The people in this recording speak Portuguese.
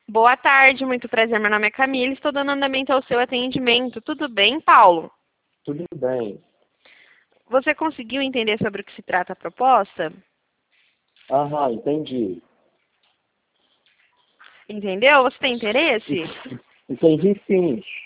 Boa tarde, muito prazer. Meu nome é Camila, estou dando andamento ao seu atendimento. Tudo bem, Paulo? Tudo bem. Você conseguiu entender sobre o que se trata a proposta? Aham, entendi. Entendeu? Você tem interesse? Entendi sim.